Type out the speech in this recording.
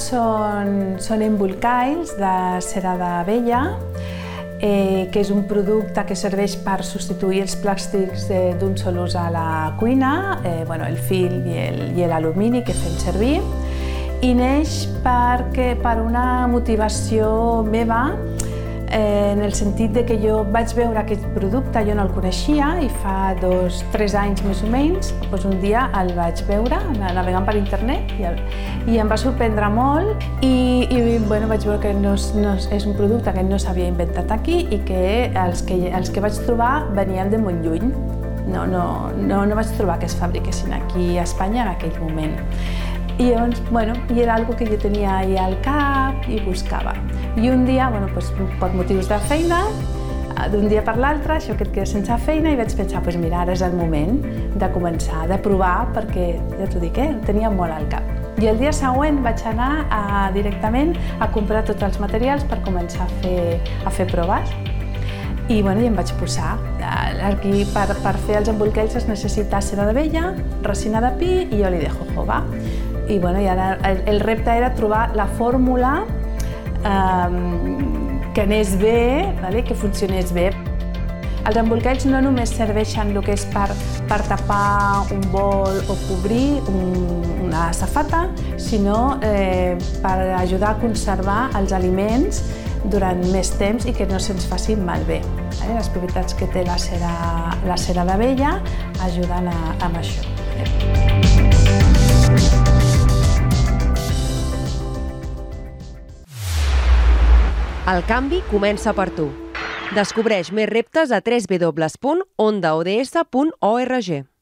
són embolcalls de cera d'abella, que és un producte que serveix per substituir els plàstics d'un sol ús a la cuina, el fil i l'alumini que fem servir, i neix per una motivació meva, en el sentit de que jo vaig veure aquest producte, jo no el coneixia, i fa 2-3 anys més o menys, un dia el vaig veure navegant per internet i em va sorprendre molt i vaig veure que és un producte que no s'havia inventat aquí i que els que vaig trobar venien de molt lluny. No vaig trobar que es fabriquessin aquí a Espanya en aquell moment. I llavors, era una cosa que jo tenia ahí al cap i buscava. I un dia, per motius de feina, d'un dia per l'altre, això que et queda sense feina, i vaig pensar, mira, ara és el moment de començar, de provar, perquè, ja t'ho dic, tenia molt al cap. I el dia següent vaig anar directament a comprar tots els materials per començar a fer proves. I em vaig posar. Aquí, per fer els embolcalls es necessita cera d'abella, resina de pi i oli de jojoba. I ara el repte era trobar la fórmula que anés bé, que funcionés bé. Els embolcalls no només serveixen el que és per tapar un bol o cobrir una safata, sinó per ajudar a conservar els aliments durant més temps i que no se'ns facin malbé. Les propietats que té la cera d'abella ajuden amb això. El canvi comença per tu. Descobreix més reptes a www.ondaods.org.